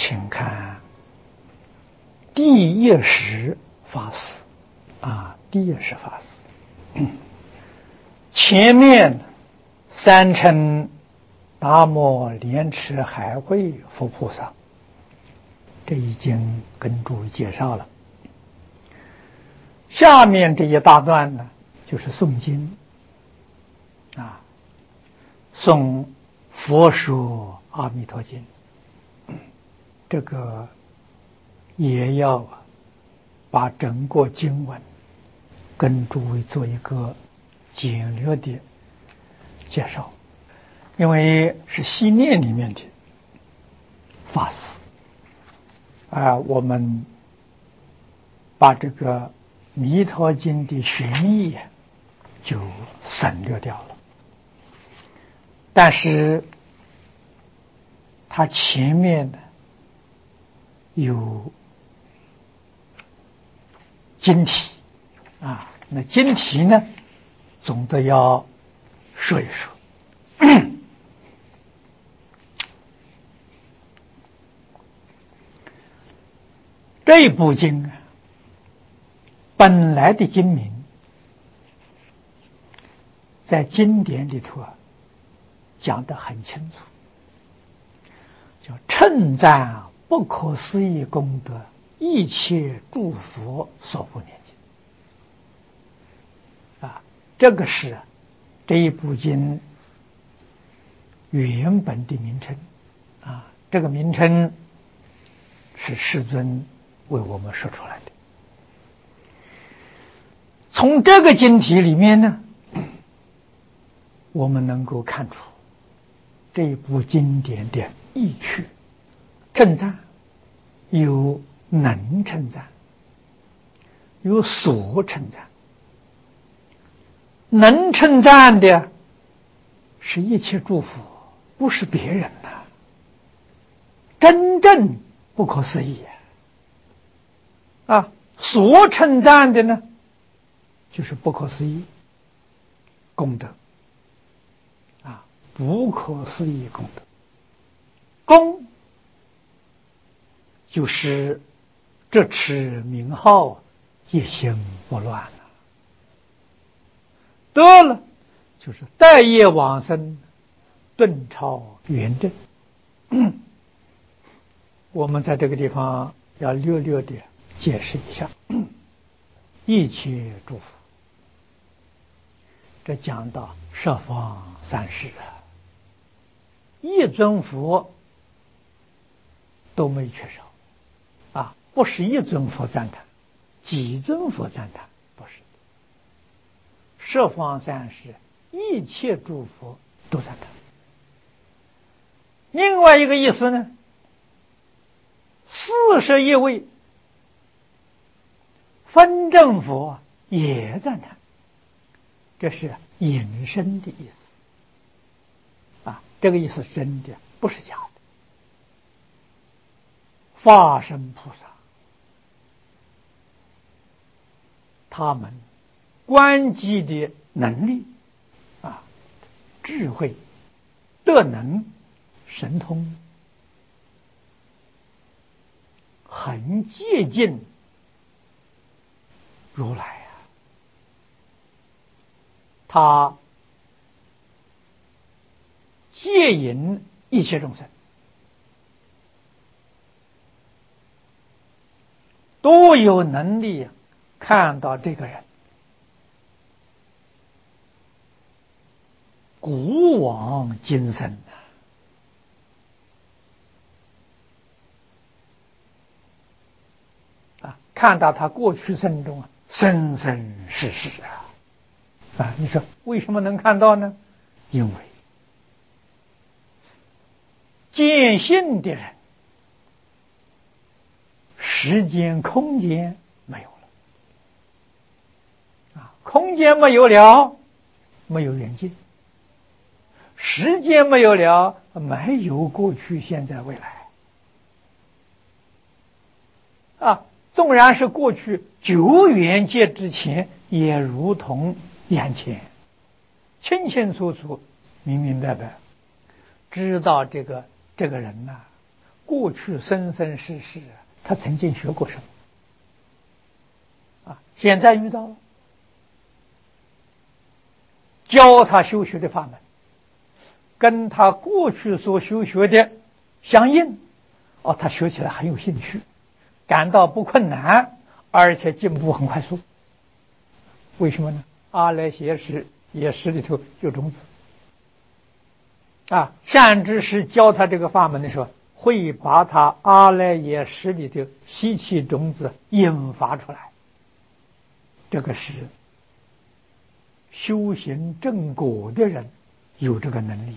请看第一识法师第一识法师前面三称达摩莲池海会佛菩萨，这已经跟诸位介绍了。下面这一大段呢，就是诵经诵佛说阿弥陀经，这个也要把整个经文跟诸位做一个简略的介绍，因为是系列里面的法师我们把这个弥陀经的玄义就省略掉了，但是它前面有经题那经题呢总得要说一说。这部经本来的经名在经典里头讲得很清楚，叫称赞不可思议功德，一切诸佛所不念经这个是这一部经原本的名称这个名称是世尊为我们说出来的。从这个经题里面呢，我们能够看出这一部经典的意趣。称赞有能称赞，有所称赞。能称赞的是一切诸佛，不是别人真正不可思议所称赞的呢，就是不可思议功德不可思议功德。功就是这持名号一心不乱得了就是待业往生，顿超圆正。我们在这个地方要略略的解释一下一切诸佛，这讲到十方三世一尊佛都没缺少不是一尊佛赞叹，几尊佛赞叹，不是的。十方三世一切诸佛都赞叹。另外一个意思呢，41位分正佛也赞叹，这是引申的意思这个意思是真的，不是假的。法身菩萨他们观机的能力智慧、德能、神通很接近如来他接引一切众生，都有能力看到这个人古往今生看到他过去生中生生世世你说为什么能看到呢？因为见性的人时间空间没有了空间没有了，没有远近；时间没有了，没有过去现在未来纵然是过去久远界之前，也如同眼前，清清楚楚、明明白白，知道这个人过去生生世世他曾经学过什么现在遇到了，教他修学的法门跟他过去所修学的相应，他学起来很有兴趣，感到不困难，而且进步很快速。为什么呢？阿赖耶识也识里头有种子善知识教他这个法门的时候，会把他阿赖耶识里的习气种子引发出来。这个是修行正果的人有这个能力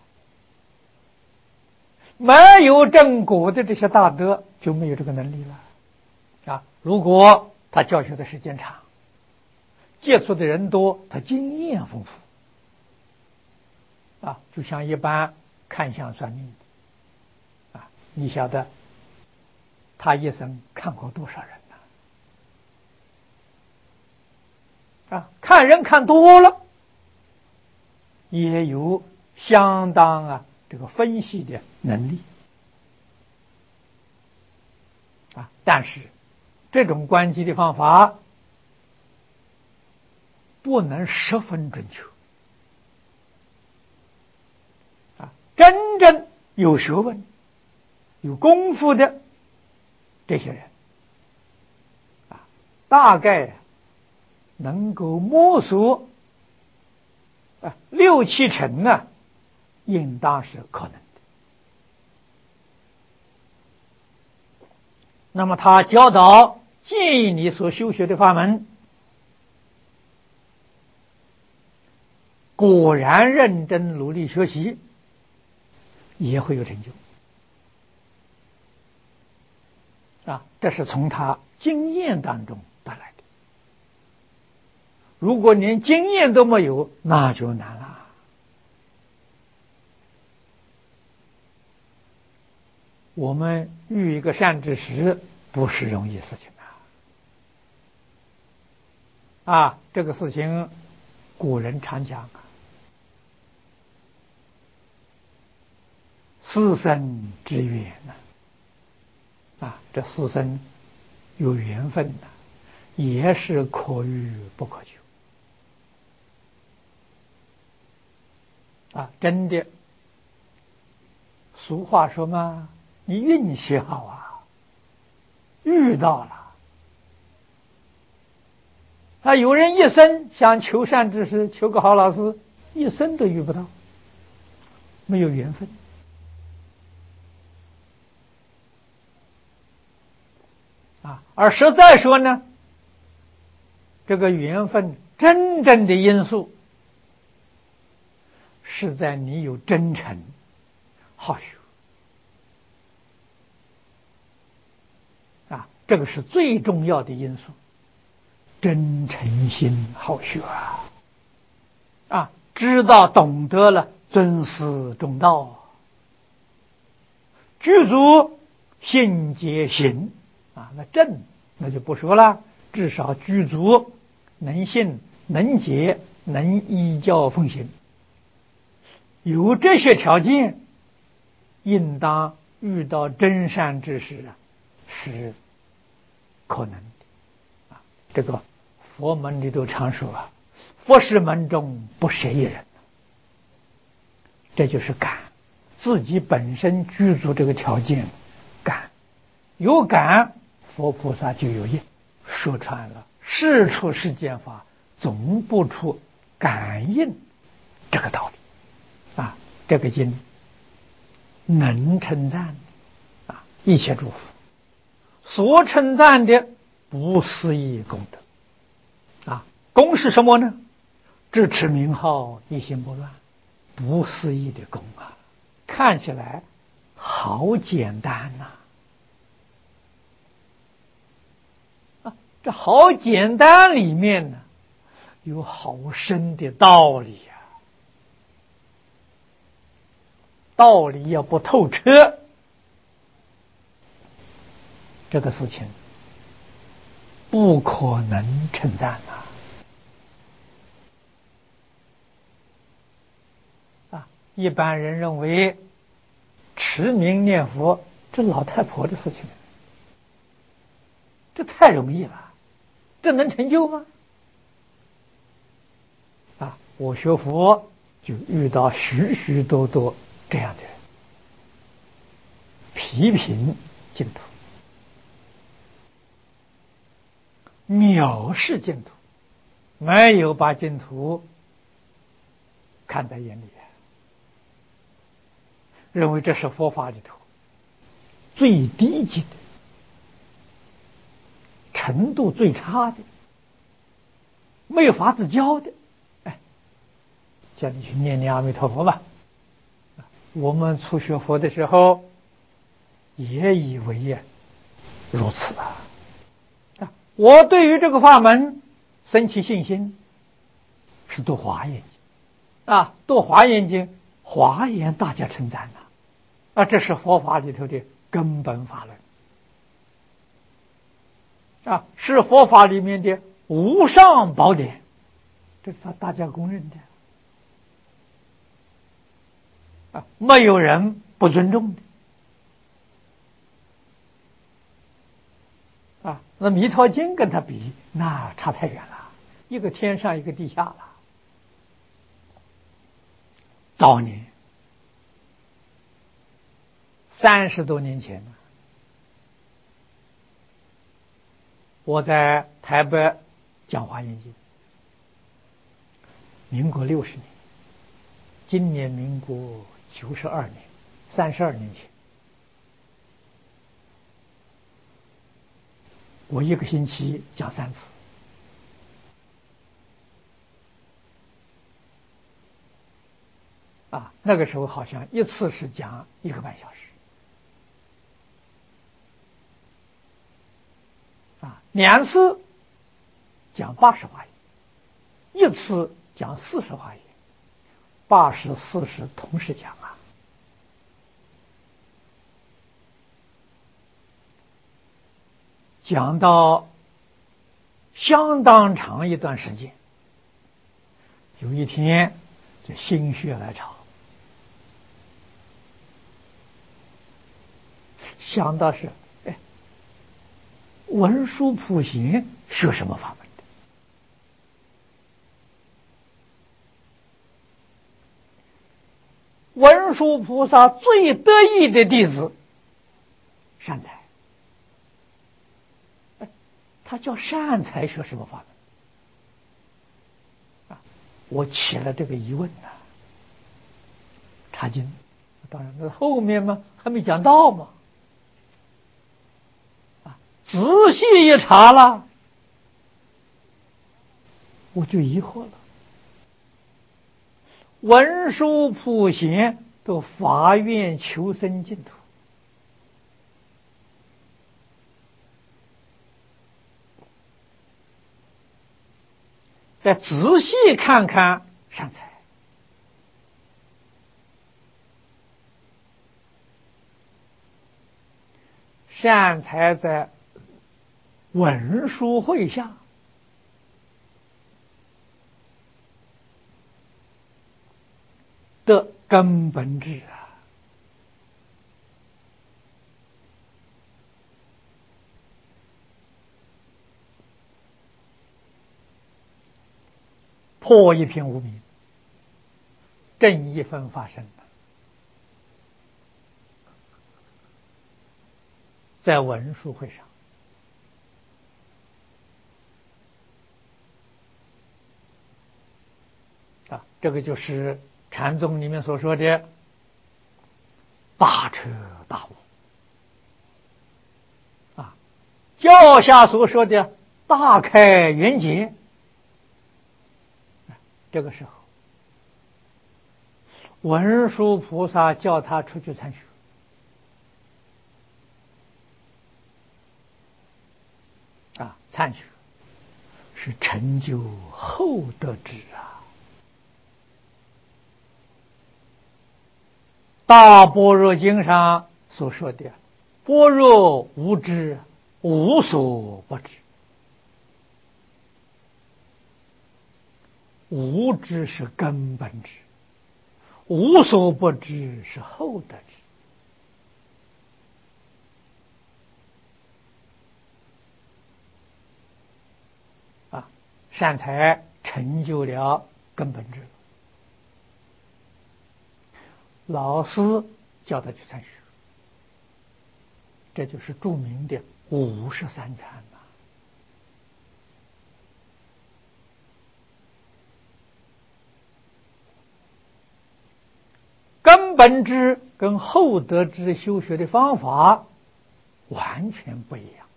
没有正果的这些大德就没有这个能力了如果他教学的时间长，接触的人多，他经验丰富就像一般看相算命的你晓得他一生看过多少人看人看多了，也有相当这个分析的能力但是这种观机的方法不能十分准确真正有学问有功夫的这些人大概能够摸索6、7成应当是可能的。那么他教导建议你所修学的法门果然认真努力学习，也会有成就这是从他经验当中得来的。如果连经验都没有，那就难了。我们遇一个善知识不是容易事情这个事情古人常讲师生之缘这师生有缘分也是可遇不可求真的。俗话说嘛，你运气好遇到了有人一生想求善知识，求个好老师，一生都遇不到，没有缘分而实在说呢，这个缘分真正的因素是在你有真诚好学这个是最重要的因素，真诚心好学知道懂得了尊师重道，具足信解行那正那就不说了，至少具足能信能解能依教奉行，有这些条件，应当遇到真善知识是可能的这个佛门里头常说佛事门中不舍一人，这就是感，自己本身具足这个条件，感有感，佛菩萨就有应。说穿了，事出世间法总不出感应这个道理这个经能称赞一切诸佛所称赞的不思议功德功是什么呢？智持名号，一心不乱，不思议的功看起来好简单这好简单里面呢有好深的道理道理要不透彻，这个事情不可能称赞一般人认为持名念佛这老太婆的事情，这太容易了，这能成就吗？啊，我学佛就遇到许许多多这样的人，批评净土，藐视净土，没有把净土看在眼里，认为这是佛法里头最低级的、程度最差的、没有法子教的。哎，叫你去念念阿弥陀佛吧。我们初学佛的时候也以为如此啊。我对于这个法门生起信心，是读华严经啊，读华严经，华严大家称赞啊，这是佛法里头的根本法论啊，是佛法里面的无上宝典，这是大家公认的啊，没有人不尊重的啊。那弥陀经跟他比，那差太远了，一个天上一个地下了。早年30多年前，我在台北讲华严经，民国60年，今年民国92年，32年前，我一个星期讲3次。啊，那个时候好像一次是讲1个半小时，啊，2次讲80华严，一次讲40华严，80、40同时讲啊。讲到相当长一段时间，有一天就心血来潮，想到是，文殊普贤学什么法门的？文殊菩萨最得意的弟子善财，他叫善财学什么法门？我起了这个疑问呐。查经，当然那后面嘛还没讲到嘛。仔细一查了，我就疑惑了。文殊普贤都发愿求生净土，再仔细看看善财，善财在文殊会下的根本智啊，破一片无明，正一分发生了。在文殊会上，这个就是禅宗里面所说的大彻大悟啊，教下所说的大开圆解。这个时候，文殊菩萨叫他出去参学啊，参学是成就后得智啊。大般若经上所说的般若无知，无所不知。无知是根本智，无所不知是后得智。 善财成就了根本智，老师叫他去参学，这就是著名的53参呐。根本智跟后得智修学的方法完全不一样。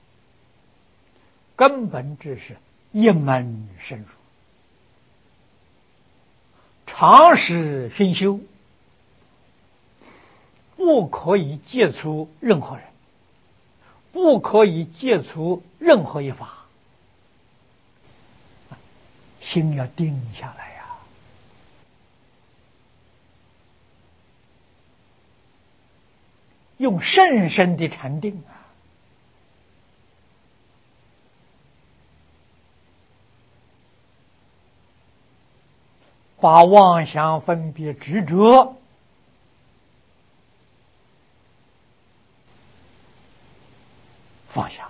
根本智是一门深入，长时熏修，不可以接触任何人，不可以接触任何一法，心要定下来呀。用甚深的禅定啊，把妄想分别执着放下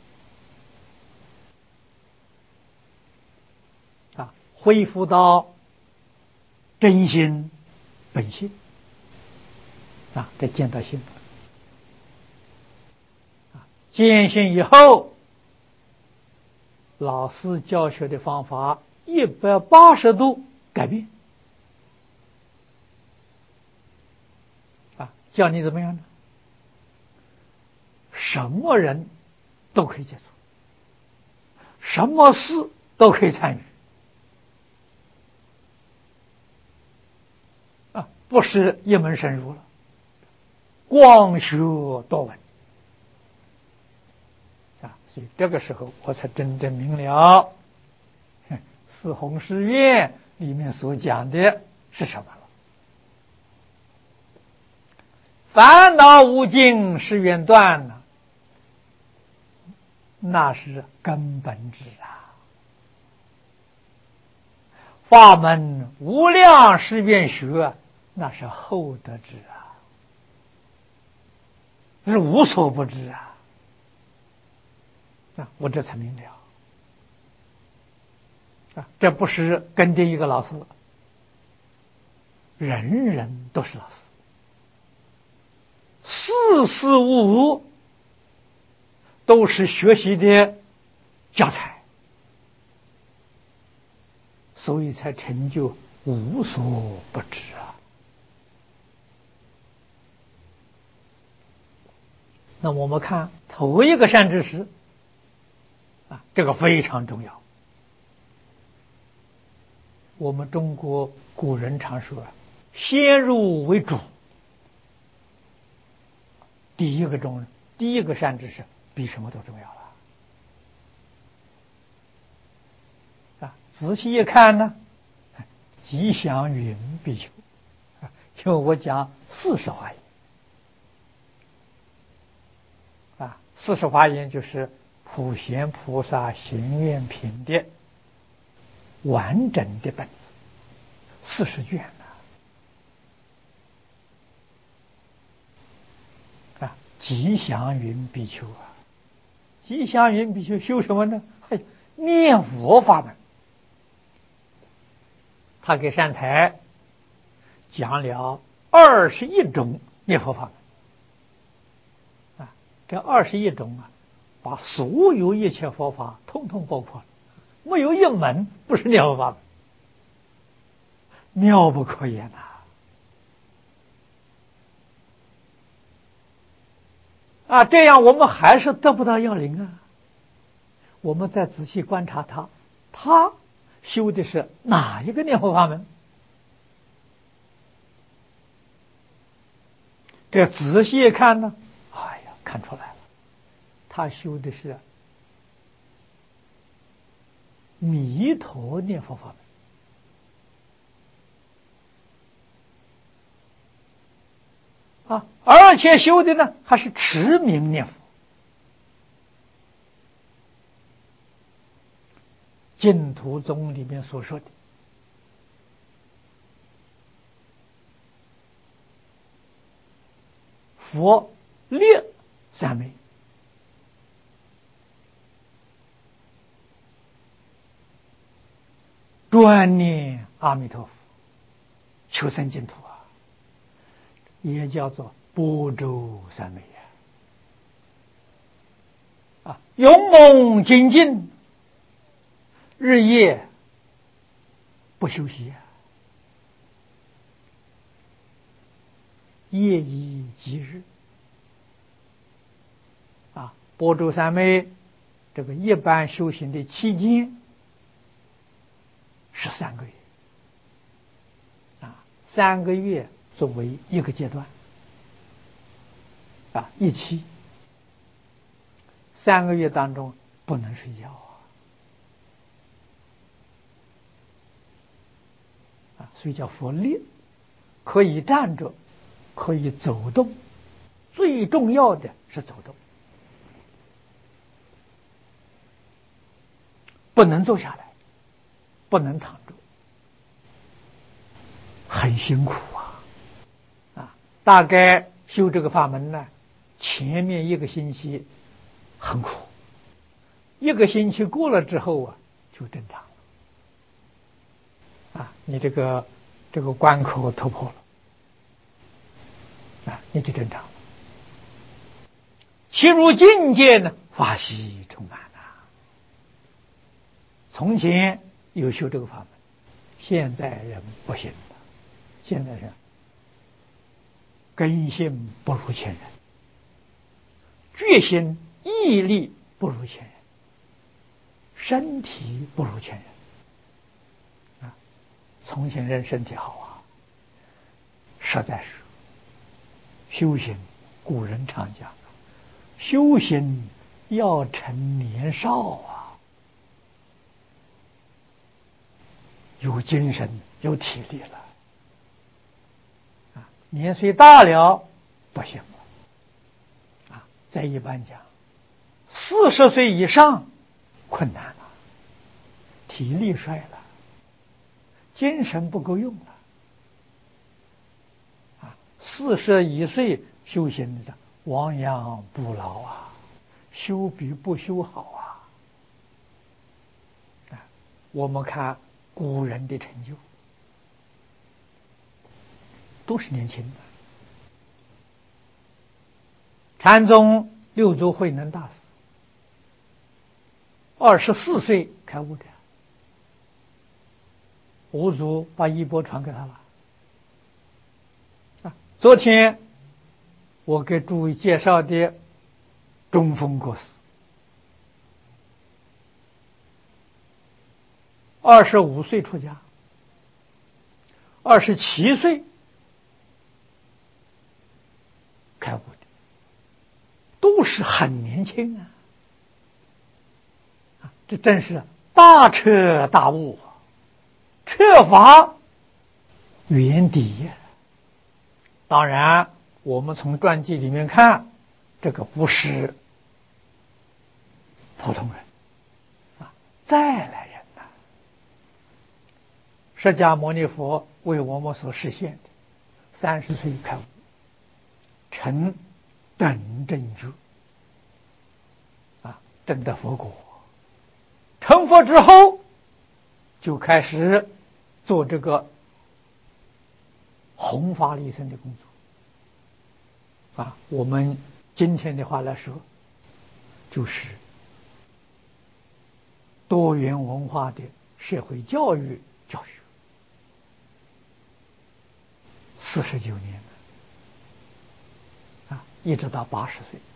啊，恢复到真心本性啊，这见到性啊，见性以后，老师教学的方法180度改变啊，叫你怎么样呢？什么人都可以接触，什么事都可以参与啊，不是一门深入了，广学多闻啊，所以这个时候我才真正明了四弘誓愿里面所讲的是什么了。烦恼无尽誓愿断呢，那是根本智啊。法门无量誓愿学，那是后得智啊，是无所不知啊。我这才明了啊，这不是跟定一个老师，人人都是老师，事事物物都是学习的教材，所以才成就无所不知啊。那我们看头一个善知识啊，这个非常重要。我们中国古人常说先入为主，第一个善知识比什么都重要了啊！仔细一看呢，吉祥云比丘啊，因为我讲40华严啊，40华严就是普贤菩萨行愿品的完整的本子，40卷啊！吉祥云比丘啊，吉祥云比丘修什么呢？念佛法门。他给善财讲了21种念佛法门啊，这21种啊，把所有一切佛法统统包括了，没有一门不是念佛法门，妙不可言呐！啊，这样我们还是得不到要领啊。我们再仔细观察他修的是哪一个念佛法门？这仔细一看呢，哎呀，看出来了，他修的是弥陀念佛法门啊，而且修的呢还是持名念佛。净土宗里面所说的佛列三昧， 专念阿弥陀佛，求生净土啊，也叫做般舟三昧啊，勇猛精进，日夜不休息啊，夜以继日啊，般舟三昧这个一般修行的期间是3个月啊，3个月作为一个阶段啊，一期3个月当中不能睡觉啊，所以叫佛力，可以站着，可以走动，最重要的是走动，不能坐下来，不能躺着，很辛苦啊！大概修这个法门呢，前面1个星期很苦，1个星期过了之后啊，就正常了啊！你这个关口突破了啊，你就正常了。其入境界呢，法喜充满啊！从前有修这个法门，现在人不行了。现在人根性不如前人，决心毅力不如前人，身体不如前人啊！从前人身体好啊，实在是修行。古人常讲，修行要趁年少啊，有精神有体力了啊，年岁大了不行了啊。再一般讲，40岁以上困难了，体力衰了，精神不够用了啊。41岁修行的亡羊补牢啊，修比不修好啊！我们看古人的成就，都是年轻的。禅宗六祖慧能大师24岁开悟的，五祖把衣钵传给他了啊！昨天我给诸位介绍的中峰国师，25岁出家，27岁开悟的，都是很年轻啊！这真是大彻大悟，彻法圆底。当然我们从传记里面看，这个不是普通人啊，再来人呐！释迦牟尼佛为我们所实现的，30岁开悟，成等正觉啊，证得佛果。成佛之后，就开始做这个弘法利生的工作啊。我们今天的话来说，就是多元文化的社会教育教学，49年了啊，一直到80岁。